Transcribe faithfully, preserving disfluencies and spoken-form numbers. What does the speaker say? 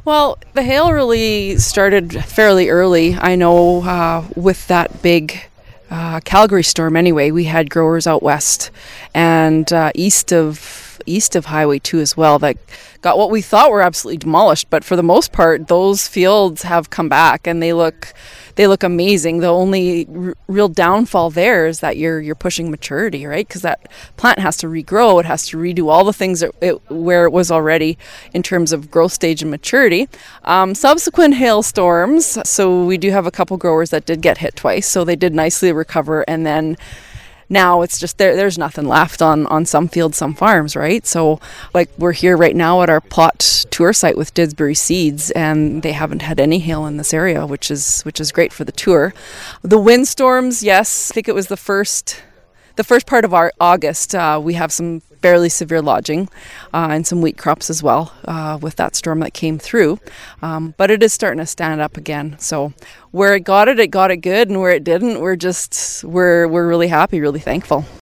Well, the hail really started fairly early. I know uh, with that big uh, Calgary storm anyway, we had growers out west and uh, east of east of Highway two as well that got what we thought were absolutely demolished, but for the most part those fields have come back and they look they look amazing. The only r- real downfall there is that you're you're pushing maturity, right? Because that plant has to regrow, it has to redo all the things that it, where it was already in terms of growth stage and maturity. Um, subsequent hailstorms, so we do have a couple growers that did get hit twice, so they did nicely recover, and then now it's just there there's nothing left on on some fields, some farms, right? So like we're here right now at our plot tour site with Didsbury Seeds, and they haven't had any hail in this area, which is which is great for the tour. The windstorms, yes, I think it was the first the first part of our August, uh, we have some fairly severe lodging uh, and some wheat crops as well uh, with that storm that came through. Um, but it is starting to stand up again. So where it got it, it got it good, and where it didn't, we're just we're we're really happy, really thankful.